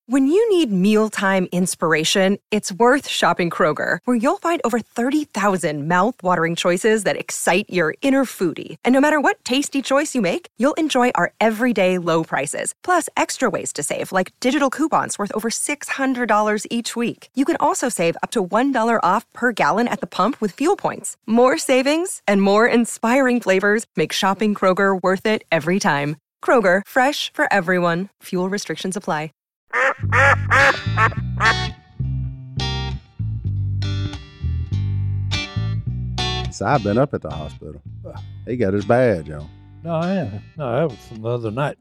When you need mealtime inspiration, it's worth shopping Kroger, where you'll find over 30,000 mouth-watering choices that excite your inner foodie. And no matter what tasty choice you make, you'll enjoy our everyday low prices, plus extra ways to save, like digital coupons worth over $600 each week. You can also save up to $1 off per gallon at the pump with fuel points. More savings and more inspiring flavors make shopping Kroger worth it every time. Kroger, fresh for everyone. Fuel restrictions apply. So I've been up at the hospital. He got his badge on. No, that was from the other night.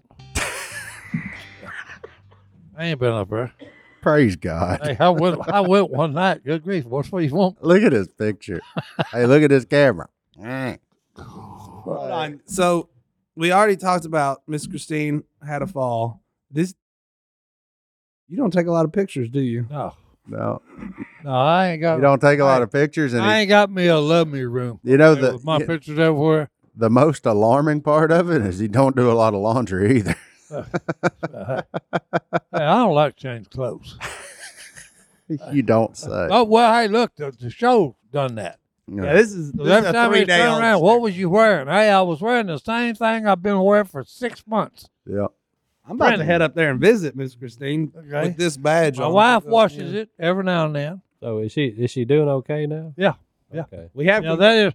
I ain't been up there. Praise God. Hey, I went one night. Good grief, what's what you want? Look at this picture. Hey, look at this camera. Hold on. So we already talked about Miss Christine had a fall. You don't take a lot of pictures, do you? No, I ain't got. you don't take a lot of pictures, and I ain't got me a love me room. you know with my pictures everywhere. the most alarming part of it is he don't do a lot of laundry either. Hey, I don't like change clothes. You don't say. Oh well, hey, look, the show done that. Yeah, this is Every a time he 3-day turned around, old what shit. was you wearing? Hey, I was wearing the same thing I've been wearing for 6 months. Yeah. I'm about to head up there and visit Miss Christine with this badge My on. wife washes it every now and then. So is she doing okay now? Yeah. Okay. We have that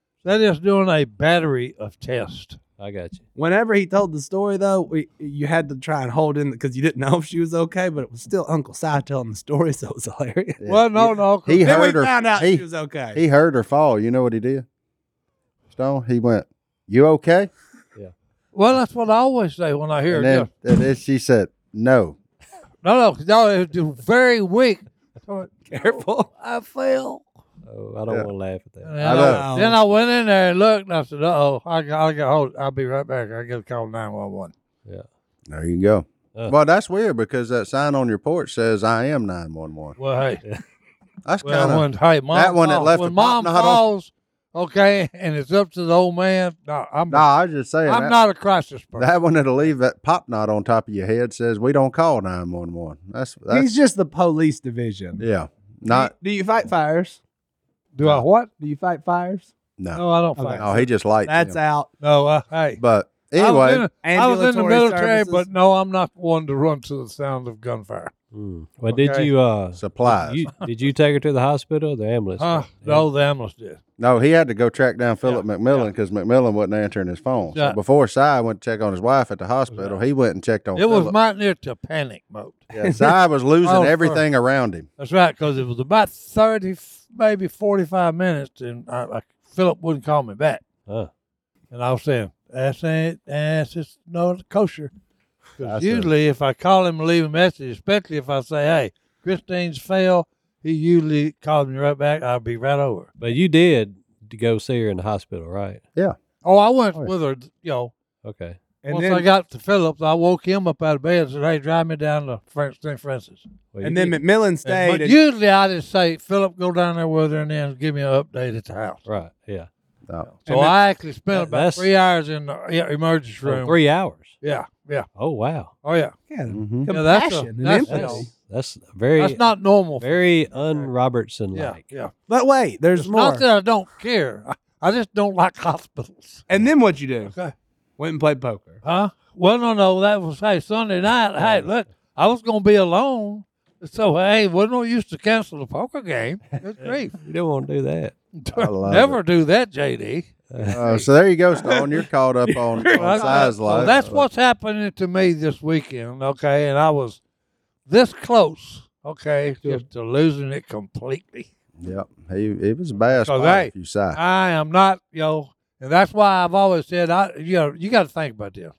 is doing a battery of tests. I got you. Whenever he told the story, though, you had to try and hold in because you didn't know if she was okay, but it was still Uncle Si telling the story, so it was hilarious. Yeah. Well, no. He Then heard we her. found out he, she was okay. He heard her fall. You know what he did? Stone. He went, "You okay?" Well, that's what I always say when I hear And then she said, "No." No, it was very weak. Careful. I fell. Oh, I don't want to laugh at that. And then I went in there and looked, and I said, "Uh-oh, I got hold. I'll be right back. I got to call 911." Yeah. There you go. Well, that's weird because that sign on your porch says "I am 911." Well, hey, That's well, kind when of hey, mom that one that falls, left when the mom pop knot on. falls, okay, and it's up to the old man. No, I was just saying. I'm not a crisis person. That one that'll leave that pop knot on top of your head says we don't call 911. That's He's just the police division. yeah. Not Do you fight fires? Do I what? Do you fight fires? no. No, I don't Okay. fight. Oh, he just likes That's him. out. No, hey. But I was anyway, in the Ambulatory military, services. but no, I'm not one to run to the sound of gunfire. Well, did Okay. you supplies. did you take her to the hospital or the ambulance? No, the ambulance did. No, he had to go track down Philip McMillan because McMillan wasn't answering his phone. So Yeah. before Si went to check on his wife at the hospital, he went and checked on It was Philip. mighty near to panic mode. Yeah, Si was losing Oh, everything around him. That's right, because it was about 30, maybe 45 minutes, and Philip wouldn't call me back. Huh. And I was saying, that's just not kosher. Because That's usually if I call him and leave a message, especially if I say, hey, Christine's fell, he usually calls me right back. I'll be right over. But you did to go see her in the hospital, right? Yeah. Oh, I went with her, Okay. And once then, I got to Phillips, I woke him up out of bed and said, hey, drive me down to St. Francis. Well, and you then did- McMillan stayed. But and- usually I just say, Philip, go down there with her and then give me an update at the house. right. Yeah. No. So I actually spent about that's- 3 hours in the emergency room. 3 hours. Yeah. Oh wow. Oh, yeah. yeah, Mhm. Yeah, that's compassion and that's- empathy. That's very That's not normal. very un-Robertson Yeah, like. yeah. But wait, there's It's more. not that I don't care. I just don't like hospitals. And then what'd you do? Okay. Went and played poker. Huh? Well, no. That was, Sunday night. Hey, look, I was going to be alone. So, hey, wasn't no use to cancel the poker game. Good grief. You don't want to do that. love Never do that, JD. So there you go, Stone. You're caught up on Si's So life. that's what's happening to me this weekend, okay? And I was this close, okay, just to losing it completely. Yep. It was a bad So, spot hey, if you Si. I am not, and that's why I've always said, you got to think about this.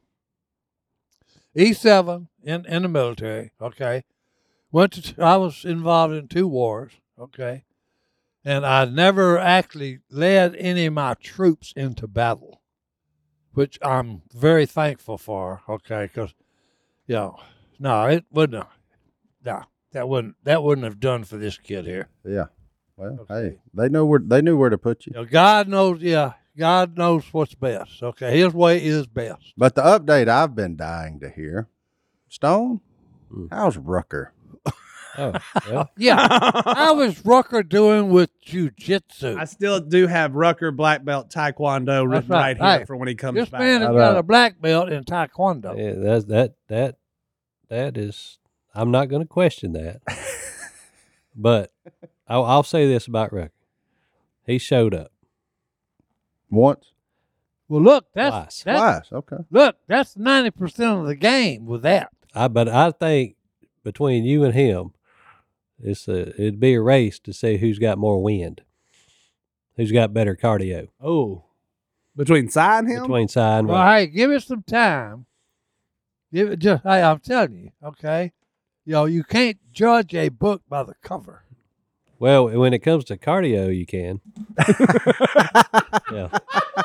E7 in the military, okay, I was involved in 2 wars, okay, and I never actually led any of my troops into battle, which I'm very thankful for, okay, because, no, it wouldn't have, that wouldn't have done for this kid here. Yeah. Well, Okay. hey, they knew where to put you. God knows what's best, okay, his way is best. But the update I've been dying to hear, Stone, How's Rucker? Oh, well, Yeah. How is Rucker doing with jujitsu? I still do have Rucker black belt taekwondo written right. right here Hey, for when he comes This back. man has got a black belt in Taekwondo. yeah, that is. I'm not going to question that, but I'll say this about Rucker: he showed up Once? Well, look, that's Twice. Okay. look, that's 90% of the game with that. But I think between you and him, it'd be a race to see who's got more wind, who's got better cardio. Oh, between Si and him? Between Si and Well, Rucker. hey, give it some time. Give it just. Hey, I'm telling you, okay. You can't judge a book by the cover. Well, when it comes to cardio, you can. Yeah.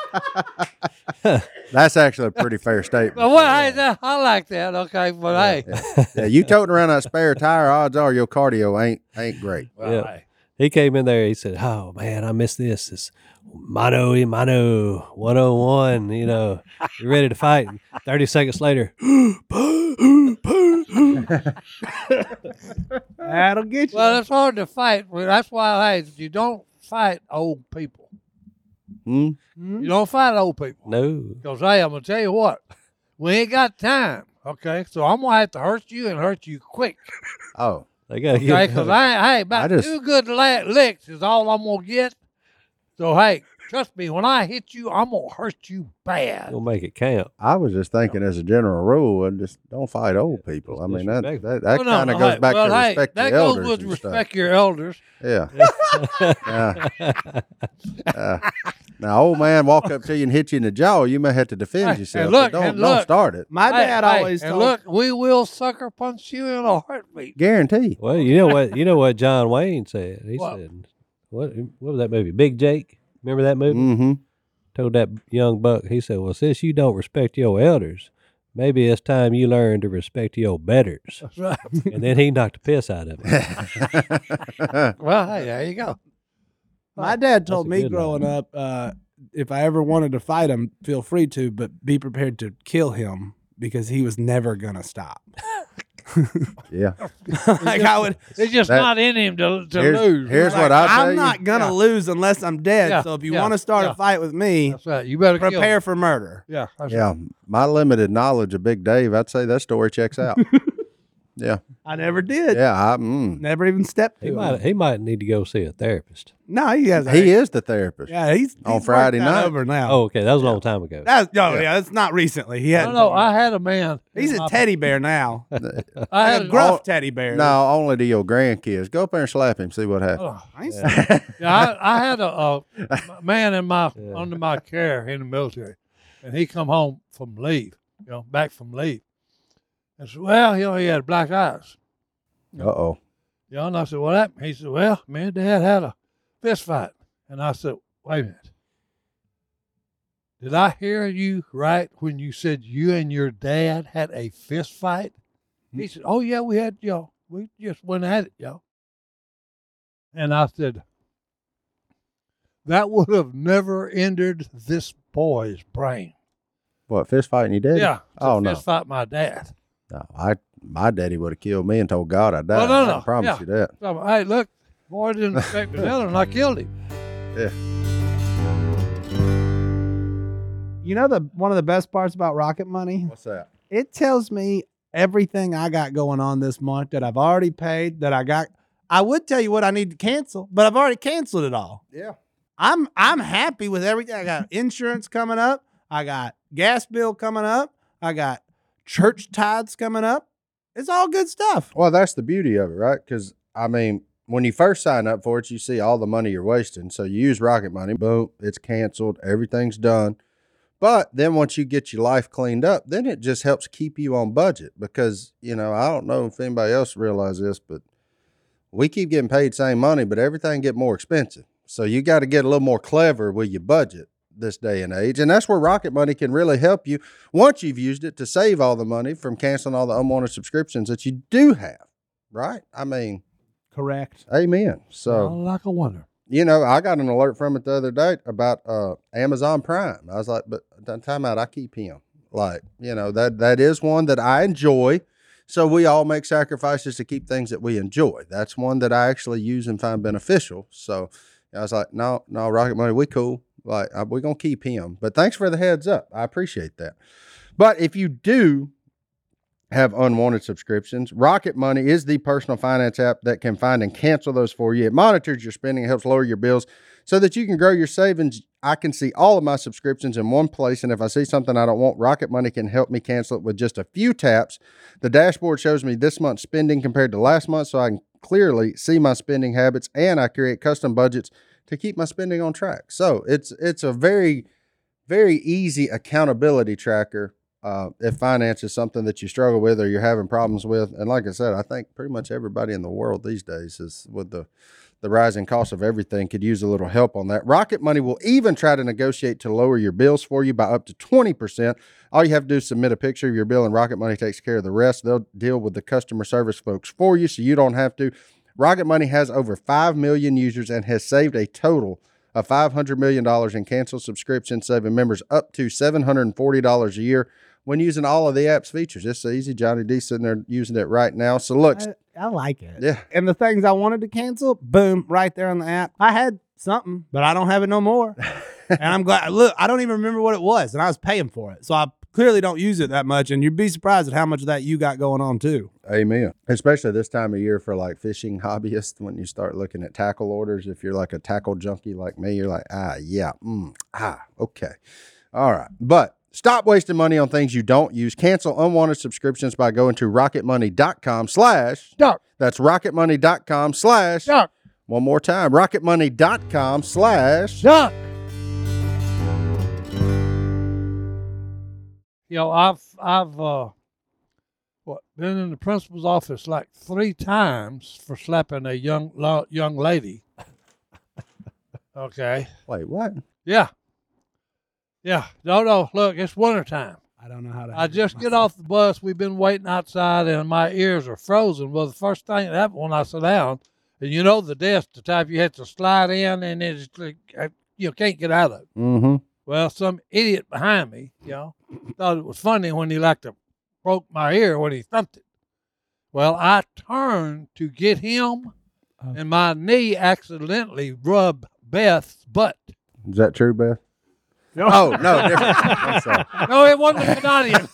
That's actually a pretty fair statement. Well, hey, I like that. Okay, but hey, Yeah, you toting around that spare tire, odds are your cardio ain't great. well, Yeah. hey. He came in there. He said, "Oh man, I missed this. It's mano y mano 101. You ready to fight?" And 30 seconds later, That'll get you. Well, it's hard to fight. Well, that's why, hey, you don't fight old people. Hmm? You don't fight old people. no. Because, hey, I'm going to tell you what, we ain't got time, okay? So I'm going to have to hurt you and hurt you quick, Oh, They gotta okay? get. Because, about I just- 2 good licks is all I'm going to get. So, hey, trust me, when I hit you, I'm going to hurt you bad. We'll make it count. I was just thinking as a general rule, and just don't fight old people. I mean, that Disrespectful. kind of goes back to respect that the goes elders with and respect your elders. stuff. Yeah. Now, old man walk up to you and hit you in the jaw, you may have to defend Hey, yourself. and look, but and don't look. start it. My dad always and told look, we will sucker punch you in a heartbeat. Guarantee. Well, you know what? You know what John Wayne said. He What? said, "What was that movie? Big Jake. Remember that movie?" Mm-hmm. Told that young buck. He said, "Well, since you don't respect your elders, maybe it's time you learn to respect your betters." That's right. And then he knocked the piss out of him. Well, hey, there you go. My dad told a me good growing up, if I ever wanted to fight him, feel free to, but be prepared to kill him because he was never gonna stop. Yeah. Like I would. It's just That- not in him to Here's- lose. here's Right. what I tell I'm you. not gonna lose unless I'm dead. Yeah, So if you yeah, want to start yeah. a fight with me, That's right. You better kill prepare him. for murder. Yeah. That's Yeah. right. My limited knowledge of Big Dave, I'd say that story checks out. Yeah. I never did. Yeah. Never even stepped to him. He might need to go see a therapist. No, he has. He is the therapist. Yeah, he's On worked Friday that night. over now. Oh, okay, that was a long time ago. That's not recently. He had. No, I had a man. He's a teddy bear now. I had A gruff teddy bear. No, only to your grandkids. Go up there and slap him, see what happens. Oh, I ain't yeah, I had a man in under my care in the military, and he come home from leave, back from leave, and said, "Well, he had black eyes." Uh-oh. And I said, "What happened?" He said, "Well, me and Dad had a fist fight," and I said, "Wait a minute. Did I hear you right when you said you and your dad had a fist fight?" He said, "Oh yeah, we had, we just went at it, And I said, that would have never entered this boy's brain. What, fist fighting your daddy? Yeah. Oh, to no. fist fight my dad. No, my daddy would have killed me and told God I died. Oh, no, I no. can promise Yeah. you that. So, hey, look, boy didn't respect the other, and I killed him. Yeah. You know one of the best parts about Rocket Money? What's that? It tells me everything I got going on this month that I've already paid, that I got. I would tell you what I need to cancel, but I've already canceled it all. Yeah. I'm happy with everything. I got insurance coming up. I got gas bill coming up. I got church tithes coming up. It's all good stuff. Well, that's the beauty of it, right? Because, I mean, when you first sign up for it, you see all the money you're wasting. So you use Rocket Money, boom, it's canceled, everything's done. But then once you get your life cleaned up, then it just helps keep you on budget because, I don't know if anybody else realizes this, but we keep getting paid same money, but everything get more expensive. So you got to get a little more clever with your budget this day and age. And that's where Rocket Money can really help you once you've used it to save all the money from canceling all the unwanted subscriptions that you do have, right? I mean, Correct. amen. So, Like a wonder. I got an alert from it the other day about Amazon Prime. I was like, but time out, I keep him. Like, that is one that I enjoy. So we all make sacrifices to keep things that we enjoy. That's one that I actually use and find beneficial. So I was like, no, Rocket Money, we cool. Like, we're going to keep him. But thanks for the heads up. I appreciate that. But if you do have unwanted subscriptions, Rocket Money is the personal finance app that can find and cancel those for you. It monitors your spending, it helps lower your bills so that you can grow your savings. I can see all of my subscriptions in one place, and if I see something I don't want, Rocket Money can help me cancel it with just a few taps. The dashboard shows me this month's spending compared to last month, so I can clearly see my spending habits, and I create custom budgets to keep my spending on track. So it's a very, very easy accountability tracker if finance is something that you struggle with or you're having problems with. And like I said, I think pretty much everybody in the world these days is with the rising cost of everything could use a little help on that. Rocket Money will even try to negotiate to lower your bills for you by up to 20%. All you have to do is submit a picture of your bill and Rocket Money takes care of the rest. They'll deal with the customer service folks for you so you don't have to. Rocket Money has over 5 million users and has saved a total of $500 million in canceled subscriptions, saving members up to $740 a year when using all of the app's features. It's so easy. Johnny D's sitting there using it right now. So look. I like it. Yeah. And the things I wanted to cancel, boom, right there on the app. I had something, but I don't have it no more. And I'm glad. Look, I don't even remember what it was, and I was paying for it. So I clearly don't use it that much, and you'd be surprised at how much of that you got going on too. Amen. Especially this time of year for like fishing hobbyists, when you start looking at tackle orders. If you're like a tackle junkie like me, you're like, okay. All right. But stop wasting money on things you don't use. Cancel unwanted subscriptions by going to rocketmoney.com/Doc. That's rocketmoney.com/Doc. One more time, rocketmoney.com/Doc. You know, I've been in the principal's office like 3 times for slapping a young lady. Okay. Wait, what? Yeah. No. Look, it's wintertime. I don't know how to. I just get off the bus. We've been waiting outside, and my ears are frozen. Well, the first thing that happened when I sat down, and you know the desk, the type you have to slide in, and it's like, you can't get out of it. Mm-hmm. Well, some idiot behind me, thought it was funny when he broke my ear when he thumped it. Well, I turned to get him, and my knee accidentally rubbed Beth's butt. Is that true, Beth? Oh, no, different. I'm sorry. No, it wasn't a Canadian.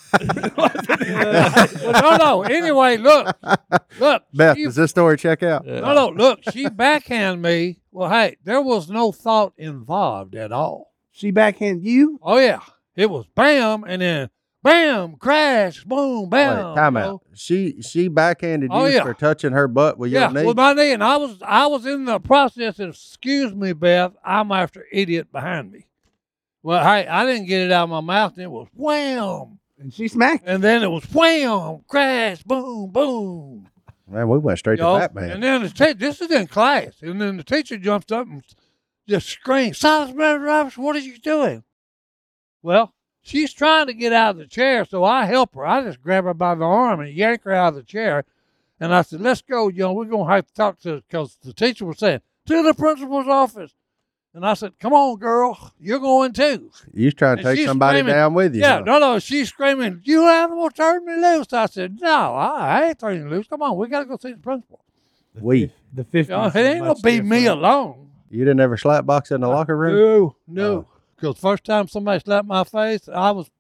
No. Anyway, look. Beth, does this story check out? No, look. She backhanded me. Well, hey, there was no thought involved at all. She backhanded you? Oh, yeah. It was bam, and then bam, crash, boom, bam. Wait, time out. She backhanded you for touching her butt with your knee? with my knee. And I was in the process of, excuse me, Beth, I'm after idiot behind me. Well, hey, I didn't get it out of my mouth, and it was wham. And she smacked you. And then it was wham, crash, boom, boom. Man, we went straight to Batman. And then this is in class. And then the teacher jumps up and just screams, "Silas Robinson, what are you doing?" Well, she's trying to get out of the chair, so I help her. I just grab her by the arm and yank her out of the chair. And I said, let's go, we're going to have to talk to, because the teacher was saying, to the principal's office. And I said, come on, girl, you're going too. You was trying to take somebody down with you. Yeah, huh? no, she's screaming, you animal, turn me loose. I said, no, I ain't turning you loose. Come on, we got to go see the principal. The 50s. It ain't going to be me alone. You didn't ever slap box in the locker room? No. Because first time somebody slapped my face, I was,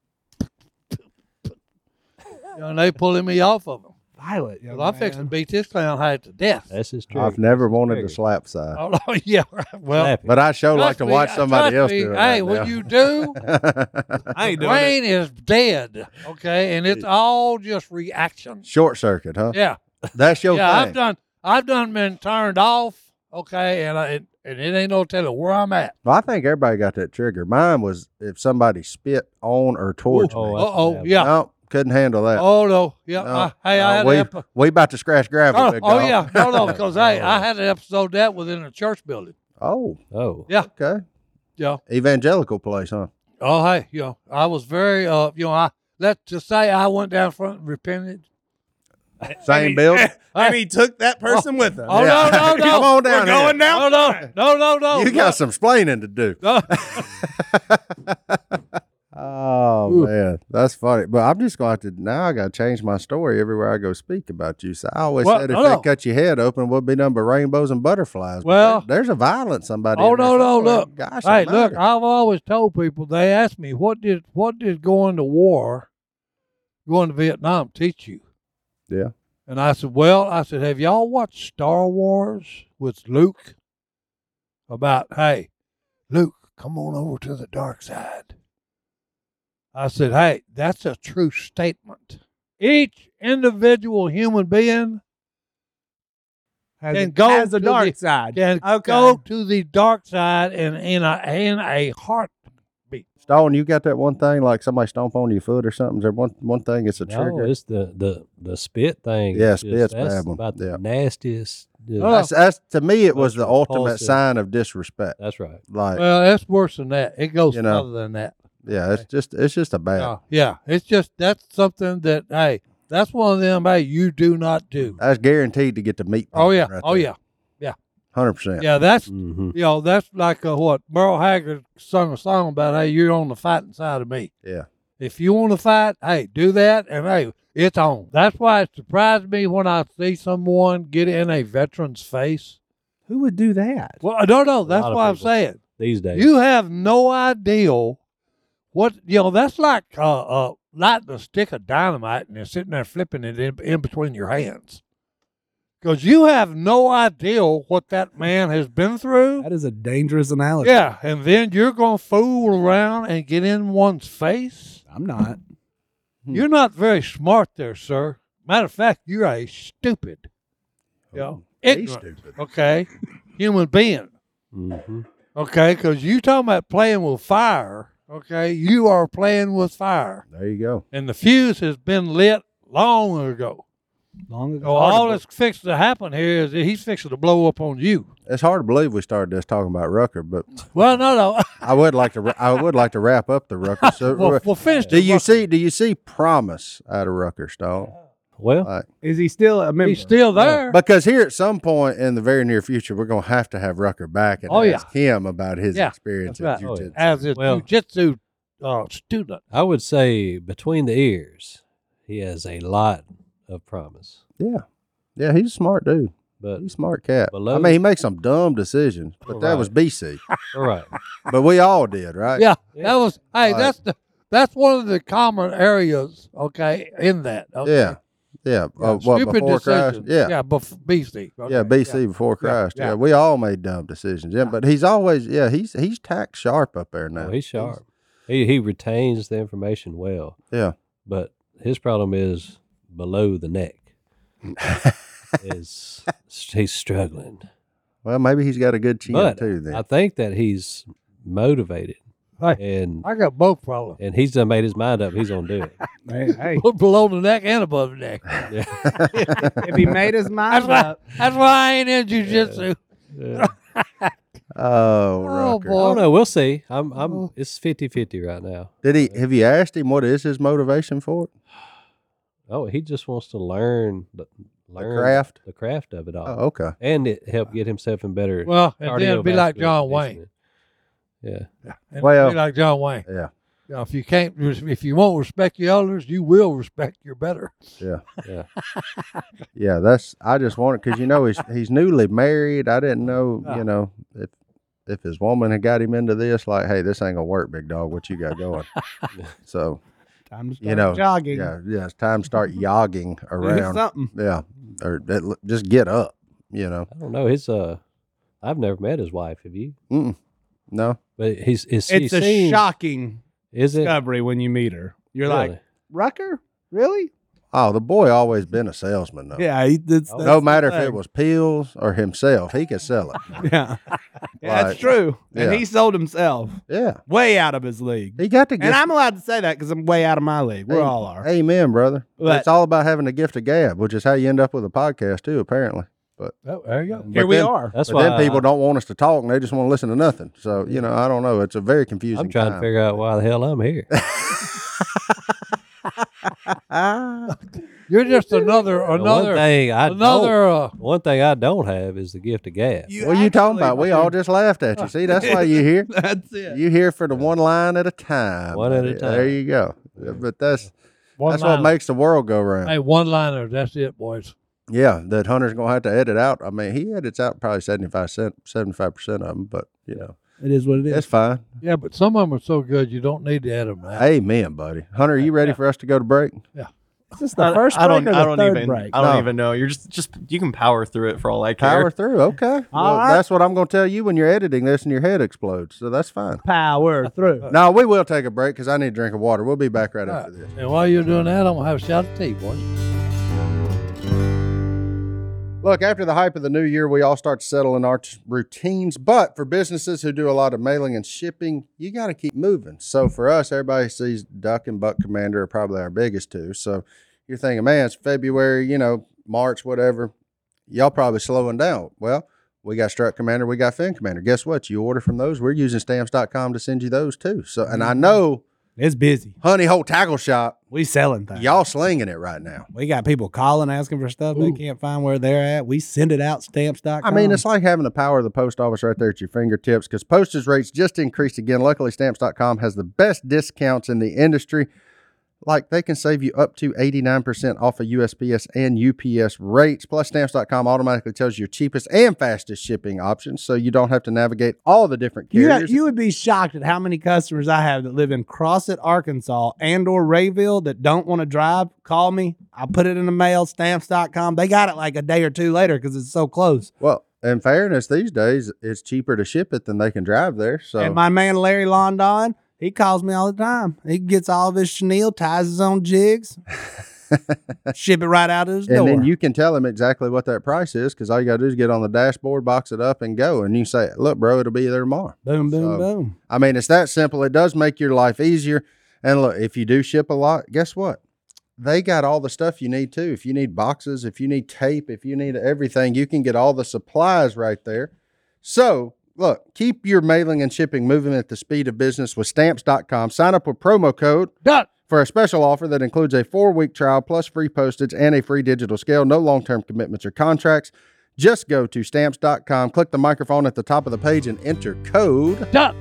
and they pulling me off of them. Violent, Well, I fixed to beat this clown hide to death. That's his trick. I've never wanted to slap side. Oh, yeah. Well, Slap it. But I sure like to watch trust somebody else me, do it. Hey, right what now. you do, I ain't doing brain is dead, okay? And it's all just reaction. Short circuit, huh? Yeah. That's your Yeah, thing. I've done been turned off, okay? And it ain't no telling where I'm at. Well, I think everybody got that trigger. Mine was if somebody spit on or towards me. Uh-oh, yeah. No, couldn't handle that. Oh, no. Yeah. No, I had we about to scratch gravel. big dog. yeah. No, because hey, I had an episode that within a church building. Oh, Yeah. okay. Yeah. Evangelical place, huh? Oh, hey, I was very, let's just say I went down front and repented. Same building. And he took that person with him. Oh, Yeah. no. Come on down We're going here. down. No. You got some splaining to do. No. Oh, Oh man, that's funny. But I'm just going to have to now. I got to change my story everywhere I go speak about you. So I always Well, said if no, they no. cut your head open, it would be nothing but rainbows and butterflies. But Well- there's a violent somebody. Oh in there no, somewhere. look. Gosh, Hey, look, almighty. I've always told people, they ask me, what did going to war, going to Vietnam teach you? Yeah. And I said, have y'all watched Star Wars with Luke? About, hey, Luke, come on over to the dark side. I said, hey, that's a true statement. Each individual human being can go has a to dark the- side. can Okay. go to the dark side in a heartbeat. Stone, you got that one thing like somebody stomp on your foot or something? Is there one thing? It's a trigger. No, it's the spit thing. Yeah, It's just- spit's that's bad one. about the Yeah. nastiest. Oh. That's to me, it was Most the ultimate repulsive. sign of disrespect. That's right. Like, Well, that's worse than that. It goes You know. further than that. yeah, it's just a bad. Yeah, it's just that's something that hey, that's one of them. Hey, you do not do. That's guaranteed to get the meat. Oh yeah, pumping right oh there. yeah, 100%. yeah. That's Mm-hmm. that's like what Merle Haggard sung a song about. Hey, you're on the fighting side of me. Yeah. If you want to fight, hey, do that, and hey, it's on. That's why it surprised me when I see someone get in a veteran's face. Who would do that? Well, I don't know. That's lot of what I'm people. saying. These days. You have no idea what that's like lighting a stick of dynamite and then sitting there flipping it in between your hands. Because you have no idea what that man has been through. That is a dangerous analogy. Yeah, and then you're going to fool around and get in one's face. I'm not. You're not very smart there, sir. Matter of fact, you're a stupid, He's ignorant, stupid. okay, human being. Mm-hmm. Okay, because you talking about playing with fire. Okay, you are playing with fire, There you go. and the fuse has been lit long ago. Long ago. So all that's fixing to happen here is that he's fixing to blow up on you. It's hard to believe we started this talking about Rucker, but Well, no. I would like to wrap up the Rucker. So, we'll finish. do you see promise out of Rucker, Stone? Well, Is he still a member? He's still there. Because here at some point in the very near future, we're going to have Rucker back and Oh, yeah. ask him about his Yeah, experience that's at right. jiu-jitsu. As a Well- jiu-jitsu student. I would say between the ears, he has a lot of promise. Yeah, he's a smart dude. But He's a smart cat. Below- I mean, he makes some dumb decisions, but that Right. was BC. all right, But we all did, right? Yeah, Yeah. that was. Hey, Right. that's one of the common areas. Okay, in that. Okay? Yeah. Yeah. What, Stupid before Christ? decisions. Yeah. Yeah, BC. Okay. Yeah, BC before Christ. Yeah. We all made dumb decisions. Yeah, but he's always he's tacked sharp up there now. well, he's sharp. He retains the information well, Yeah. but his problem is below the neck. He's struggling, Well, maybe he's got a good chin but too. Then I think that he's motivated, Hey, and I got both problems. he's done made his mind up. He's gonna do it. Hey, Below the neck and above the neck. if he made his mind up, That's why I ain't in jujitsu. Yeah. oh, Oh, Rucker. I boy. don't know. We'll see. It's 50-50 right now. Have you asked him what is his motivation for it? Oh, he just wants to learn the craft? the craft of it all, Oh, okay. and it help get himself in better. Well, and then be like cardiovascular John Wayne. conditioning. Yeah, And Well- be like John Wayne. Yeah. You know, if you won't respect your elders, you will respect your better. Yeah. yeah. Yeah, I just wanted because he's newly married. I didn't know if his woman had got him into this, like, hey, this ain't gonna work, big dog. What you got going? So time to start jogging. yeah, it's time to start yogging Do around. something. Yeah, or just get up. I don't know. I've never met his wife. Have you? No, But It's a shocking Is it? discovery when you meet her. You're Really? like, Rucker? Really? oh, the boy always been a salesman though. Yeah. That's No the matter if thing. it was pills or himself, he could sell it. Yeah. That's Like, true. And yeah. he sold himself Yeah, way out of his league. he got the gift. And I'm allowed to say that because I'm way out of my league. We all are. Amen, brother. But- it's all about having a gift of gab, which is how you end up with a podcast too, apparently. But Oh, there you go. Here but we then- are. That's but why then people don't want us to talk, and they just want to listen to nothing. So I don't know. It's a very confusing. I'm trying to figure out why the hell I'm here. You're just another One thing I another. one thing I don't have is the gift of gab. What are you talking about? We all just laughed at you. See, that's why you here. That's it. You here for the one line at a time. One at a buddy. time. There you go. But that's what One-liner. makes the world go round. Hey, one-liner. That's it, boys. Yeah, that Hunter's gonna have to edit out. I mean, he edits out probably 75% of them, but you know, It is what it is. it's fine. Yeah, but some of them are so good you don't need to add them out. Amen, buddy. Hunter, you ready for us to go to break? Is this the first break or the third break? I don't No. even know. You're just you can power through it for all I care. Power through. Okay. Well, right. that's what I'm gonna tell you when you're editing this and your head explodes. So that's fine. Power through. No, we will take a break because I need a drink of water. We'll be back right after this. And while you're doing that, I'm going to have a shot of tea, boys. Look, after the hype of the new year, we all start to settle in our routines. But for businesses who do a lot of mailing and shipping, you got to keep moving. So for us, everybody sees Duck and Buck Commander are probably our biggest two. So you're thinking, man, it's February, March, whatever. Y'all probably slowing down. Well, we got Strut Commander, we got Fin Commander. Guess what? You order from those, we're using stamps.com to send you those too. So, and I know It's busy. Honey Hole Tackle Shop, We selling things. y'all slinging it right now. We got people calling, asking for stuff they can't find where they're at. We send it out, stamps.com. I mean, it's like having the power of the post office right there at your fingertips because postage rates just increased again. Luckily, stamps.com has the best discounts in the industry. Like they can save you up to 89% off of USPS and UPS rates. Plus, stamps.com automatically tells you your cheapest and fastest shipping options so you don't have to navigate all the different carriers. you would be shocked at how many customers I have that live in Crossett, Arkansas and or Rayville that don't want to drive. Call me. I'll put it in the mail, stamps.com. They got it like a day or two later because it's so close. Well, in fairness, these days, it's cheaper to ship it than they can drive there. So And my man Larry London, he calls me all the time. He gets all of his chenille, ties his own jigs, ship it right out of his And door. then you can tell him exactly what that price is because all you got to do is get on the dashboard, box it up, and go. And you say, look, bro, it'll be there tomorrow. boom, boom, So, boom. I mean, it's that simple. It does make your life easier. And look, if you do ship a lot, guess what? They got all the stuff you need too. If you need boxes, if you need tape, if you need everything, you can get all the supplies right there. So, look, keep your mailing and shipping moving at the speed of business with stamps.com. Sign up with promo code Duck. for a special offer that includes a 4-week trial plus free postage and a free digital scale. No long-term commitments or contracts. Just go to stamps.com, click the microphone at the top of the page, and enter code. Duck.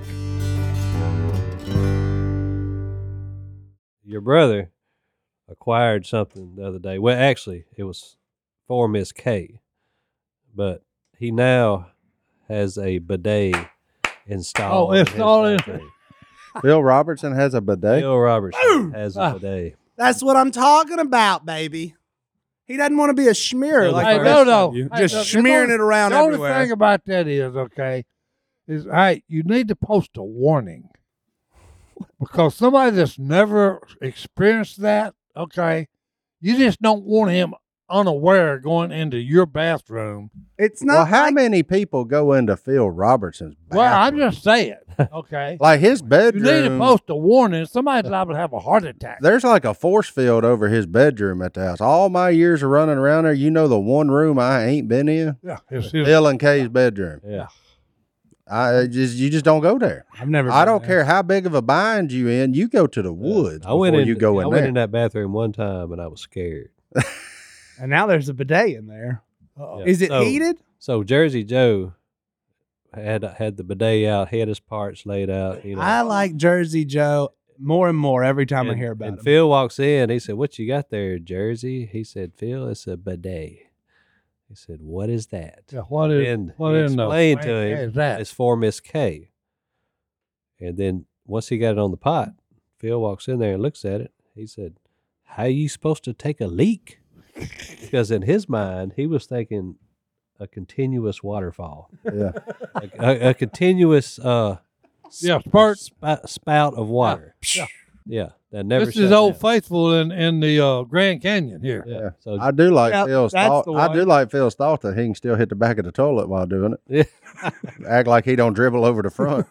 Your brother acquired something the other day. Well, actually, it was for Miss K, but he now has a bidet installed. Oh, in his installed in- bathroom. Bill Robertson has a bidet. Bill Robertson has a bidet. That's what I'm talking about, baby. He doesn't want to be a schmear No, like Hey, the no, rest no. of you. Hey, Just no, smearing it around The only everywhere. thing about that is, hey, you need to post a warning. Because somebody that's never experienced that, you just don't want him unaware going into your bathroom. It's not Well, how like- many people go into Phil Robertson's bathroom? Well, I'm just saying, okay? like his You bedroom. need to post a warning. Somebody's liable to have a heart attack. There's like a force field over his bedroom at the house. All my years of running around there, the one room I ain't been in, Yeah, it's Bill and Kay's bedroom. Yeah. You just don't go there. I've never. I been don't there. care how big of a bind you in. You go to the woods I went before in. you go in I there. went in that bathroom one time and I was scared. And now there's a bidet in there. Uh-oh. Yeah. Is it So- heated? So Jersey Joe had the bidet out, had his parts laid out. I like Jersey Joe more and more every time I hear about and him. Phil walks in. He said, "What you got there, Jersey?" He said, "Phil, it's a bidet." He said, "What is that?" Yeah, what is And what he in the explained to what him is that? it's for Miss K. And then once he got it on the pot, Phil walks in there and looks at it. He said, "How you supposed to take a leak?" Because in his mind, he was thinking a continuous waterfall, Yeah. a continuous Spurt. spout of water. Yeah. Yeah, that never. This is shut Old down. Faithful in the Grand Canyon here. Yeah. So I do like Yeah, Phil's that's thought. the I do one. like Phil's thought that he can still hit the back of the toilet while doing it. yeah. Act like he don't dribble over the front.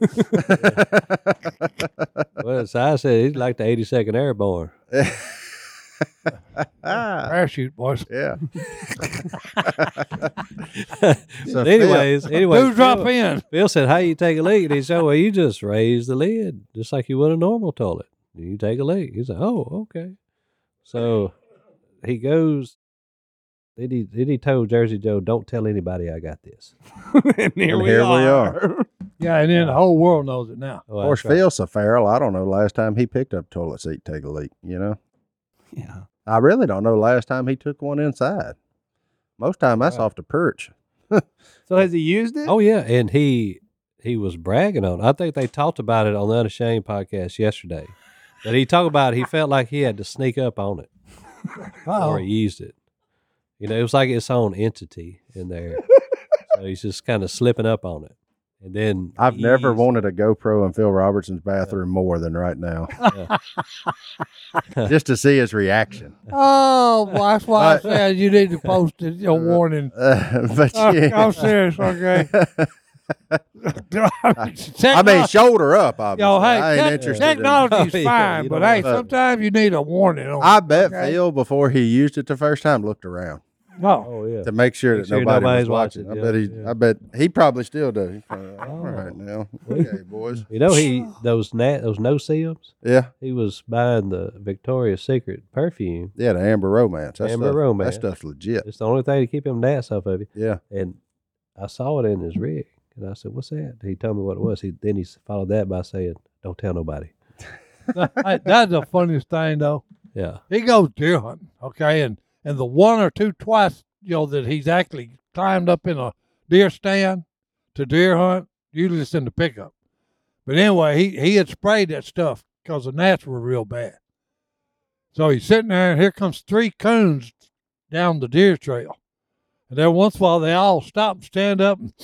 Well, so I said he's like the 82nd Airborne. Parachute, boys. Yeah. So But anyways, Who drop in? Phil said, "How you take a leak?" And he said, "Well, you just raise the lid just like you would a normal toilet. You take a leak." He said, "Oh, okay." So he goes. Then he told Jersey Joe, "Don't tell anybody I got this." And here we are. Yeah, and then the whole world knows it now. Oh, Of course, that's right. Phil so feral. I don't know the last time he picked up a toilet seat to take a leak, you know? Yeah. I really don't know the last time he took one inside. Most time that's Right. off the perch. So has he used it? Oh yeah, and he was bragging on it. I think they talked about it on the Unashamed podcast yesterday. But he talked about he felt like he had to sneak up on it before he used it. You know, it was like its own entity in there. So he's just kind of slipping up on it. And then I've never ease- wanted a GoPro in Phil Robertson's bathroom more than right now. Just to see his reaction. Oh, well, that's why I But- said you need to post a warning. But I'm serious, okay? I mean, shoulder up, obviously. Yo, hey, I ain't interested in technology's Oh, yeah, fine, you but don't hey, want- sometimes you need a warning. On I bet okay? Phil, before he used it the first time, looked around No. Oh yeah. to make sure Make that sure nobody was nobody's watching. watching, yeah. I bet he probably still does. He probably, all Oh. right now. Okay, boys. You know those no-see-ums, Yeah. he was buying the Victoria's Secret perfume. Yeah, the Amber Romance. That Amber stuff, Romance. That stuff's legit. It's the only thing to keep him gnats off of you. Yeah. And I saw it in his rig. And I said, "What's that?" He told me what it was. Then he followed that by saying, "Don't tell nobody." Hey, that's the funniest thing, though. Yeah. He goes deer hunting, okay, and the one or two twice, that he's actually climbed up in a deer stand to deer hunt, usually it's in the pickup. But anyway, he had sprayed that stuff because the gnats were real bad. So he's sitting there, and here comes 3 coons down the deer trail. And then once in a while, they all stop and stand up, and,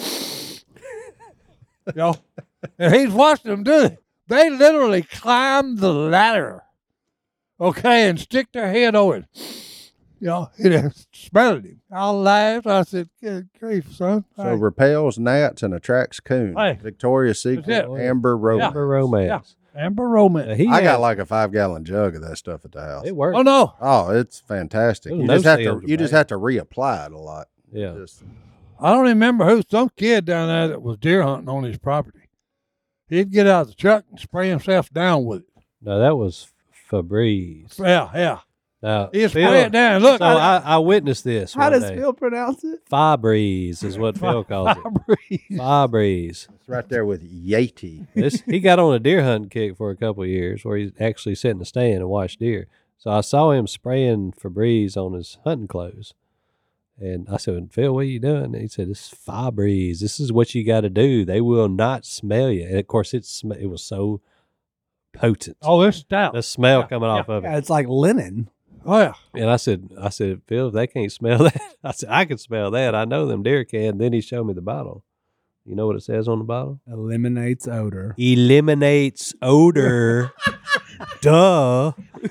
and he's watching them do it. They literally climb the ladder, okay, and stick their head over it. It smelled him. I laughed. I said, "Good grief, son." So Hey, repels gnats and attracts coon. Hey. Victoria's Secret, it. Amber Romance. Amber Romance. Amber Romance. He I had- got like a 5-gallon jug of that stuff at the house. it worked. Oh, no. Oh, it's fantastic. It was You no just have sales to you just bag. have to reapply it a lot. Yeah. Just- I don't remember who. Some kid down there that was deer hunting on his property. He'd get out of the truck and spray himself down with it. No, that was Febreze. Yeah. Now, He'd Phil- spray it down. Look. So I witnessed this. How one does day. Phil pronounce it? Febreze is what Phil calls it. Febreze. It's right there with Yeti. He got on a deer hunting kick for a couple of years where he's actually sitting in the stand and watched deer. So I saw him spraying Febreze on his hunting clothes. And I said, "Phil, what are you doing?" And he said, "It's Febreze. This is what you got to do. They will not smell you." And of course, it was so potent. Oh, it's stout. The smell coming off of it. Yeah, it's like linen. Oh, yeah. And I said, "Phil, if they can't smell that," I said, "I can smell that. I know them deer can." Then he showed me the bottle. You know what it says on the bottle? Eliminates odor. Eliminates odor. Duh.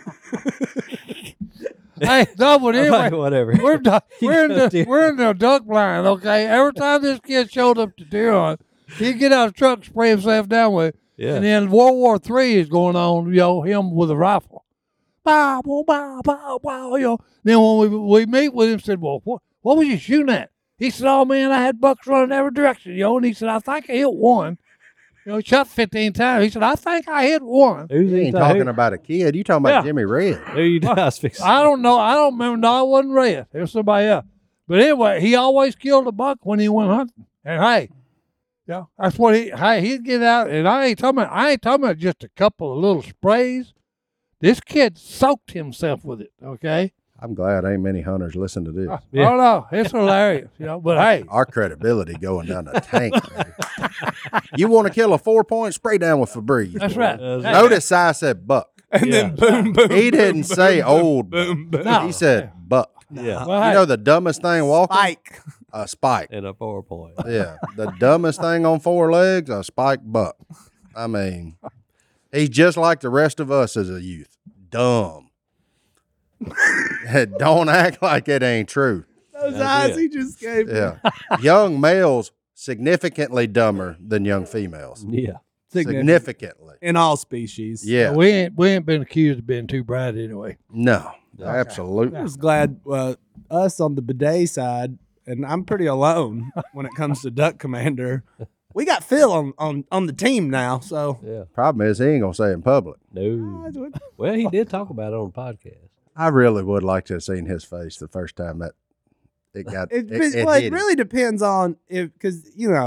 Hey, no, but I'm like, anyway, whatever. we're in goes deer the duck blind, okay? Every time this kid showed up to deer hunt, he'd get out of the truck and spray himself down with it. Yeah. And then World War III is going on, him with a rifle. Bow, bow, bow, bow, bow, Then when we meet with him, said, "Well, what was you shooting at?" He said, "Oh, man, I had bucks running every direction, And he said, "I think I hit one." He shot 15 times. He said, "I think I hit one." Who's You he ain't talking who- about a kid. You talking about Yeah. Jimmy Red. Who you I was fixing- I don't know. I don't remember. No, it wasn't Red. It was somebody else. But anyway, he always killed a buck when he went hunting. And hey, that's what he'd get out. And I ain't talking about just a couple of little sprays. This kid soaked himself with it. Okay. I'm glad ain't many hunters listen to this. Yeah. Oh no, it's hilarious. But hey, Our credibility going down the tank. Baby. You want to kill a 4-point? Spray down with Febreze. that's right. Notice I said buck. And then boom, boom. He didn't say old. boom, boom. No. He said buck. Yeah. Well, You hey, know the dumbest thing walking? Spike. A spike. And a 4-point. Yeah. The dumbest thing on 4 legs, a spiked buck. I mean, he's just like the rest of us as a youth. Dumb. Don't act like it ain't true. Those That's eyes it. he just gave me. Yeah. Young males significantly dumber than young females. Yeah. Significantly. In all species. Yeah. we ain't been accused of being too bright anyway. No. Absolutely. I was glad us on the bidet side, and I'm pretty alone when it comes to Duck Commander. We got Phil on the team now, so Yeah. Problem is he ain't gonna say it in public. No. Well, he did talk about it on the podcast. I really would like to have seen his face the first time that it got. It hit him. really depends on because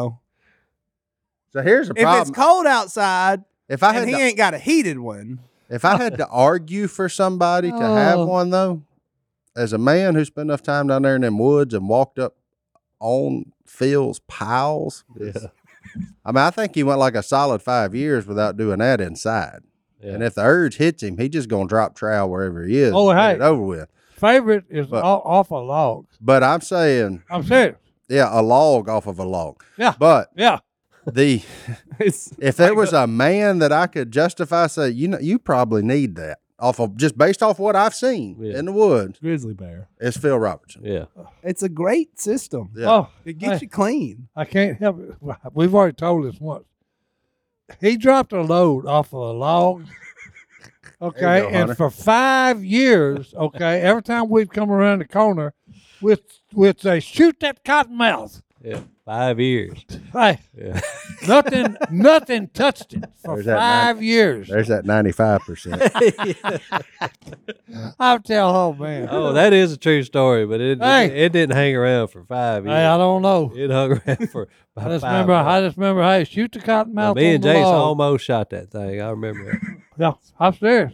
So here's the if problem. it's cold outside If I had and he to, ain't got a heated one. if I had to argue for somebody to have Oh. one though, as a man who spent enough time down there in them woods and walked up on Phil's piles, Yeah. I mean, I think he went like a solid 5 years without doing that inside. Yeah. And if the urge hits him, he just gonna drop trowel wherever he is. Oh, and get hey. it over with. Favorite is But- off a log. But I'm saying, I'm serious. yeah, a log off of a log. Yeah. But Yeah. the It's if there was a man that I could justify, say, you probably need that off of just based off what I've seen Yeah. in the woods, grizzly bear. it's Phil Robertson. Yeah. It's a great system. Yeah. Oh, It gets hey, you clean. I can't help it. We've already told this once. He dropped a load off of a log. Okay, There you go, and Hunter. for 5 years, okay, every time we'd come around the corner, with say, shoot that cottonmouth. Yeah. 5 years. Hey, Yeah. nothing touched it for There's that 5 years. There's that 95%. I'll tell, oh man. Oh, that is a true story, but it Hey. didn't hang around for 5 years. Hey, I don't know. It hung around for I about just 5 remember. I months. just remember. Hey, shoot the cottonmouth. Now, me on and the Jace log. almost shot that thing. I remember that. Yeah, I'm serious.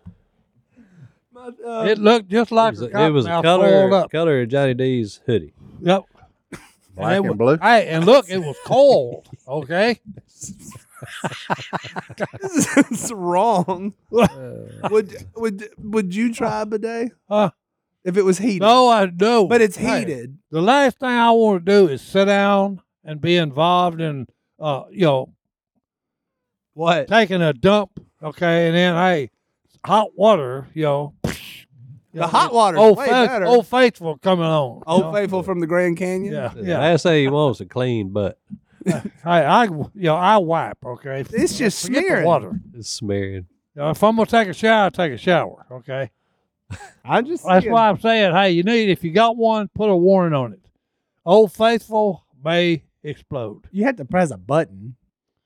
It looked just like a It was a cottonmouth folded up. color of Johnny D's hoodie. Yep. Black it and was- blue. Hey, and look, it was cold. Okay. This is wrong. Would you try a bidet if it was heated? No, I know. but it's Hey, heated. the last thing I want to do is sit down and be involved in, What? taking a dump. Okay, and then hey, hot water. The hot water's Old way better. Old Faithful coming on. Old Faithful from the Grand Canyon. Yeah, Yeah. yeah. I say he wants a clean butt. Hey, I wipe. Okay, It's just Forget the smearing. water. It's smearing. If I'm gonna take a shower, I take a shower. Okay. I just That's saying. why I'm saying, hey, if you got one, put a warning on it. Old Faithful may explode. You had to press a button.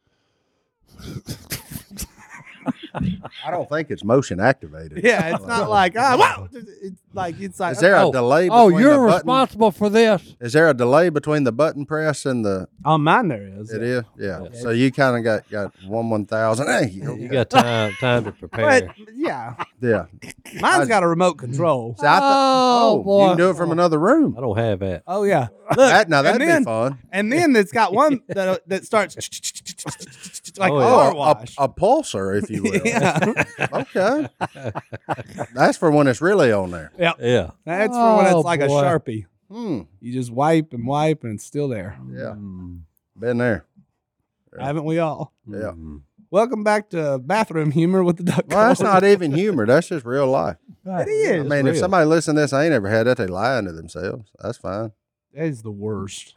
I don't think it's motion activated. Yeah, it's not like wow. It's like Is there a Oh. delay? Oh, between you're the button? responsible for this. Is there a delay between the button press and the? on mine there is. It is. Yeah. So you kind of got 1/1000. Hey, You got time to prepare. But yeah, yeah. mine's got a remote control. See, I Oh, boy. you can do it from another room. I don't have that. Oh yeah, look, That'd and be fun. And then it's got one that starts like Oh, yeah. car Oh, wash. a pulsar, if you will. Yeah, Okay. That's for when it's really on there. Yeah. that's for when Oh, it's like boy. a Sharpie. Hmm. You just wipe and it's still there. Yeah. Mm. Been there. Haven't we all? Yeah. Mm. Welcome back to bathroom humor with the duck. Well, that's not even humor. That's just real life. It is. I mean, if real. somebody listen to this, I ain't ever had that. They lying to themselves. That's fine. That is the worst.